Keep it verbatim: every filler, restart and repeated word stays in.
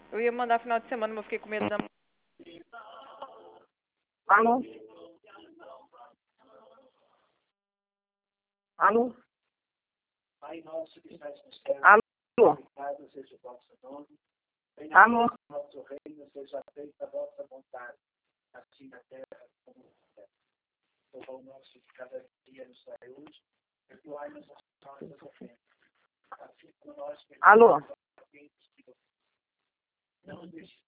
Eu ia mandar final de semana, mas eu fiquei com medo da... Alô? Alô? Alô? Alô? Nosso reino seja feita a vossa vontade, assim na terra como no céu. O pão nosso de cada dia nos dai hoje, perdoai-nos as nossas ofensas, assim como nós perdoamos Alô? aos que nos ofendem. Não nos deixes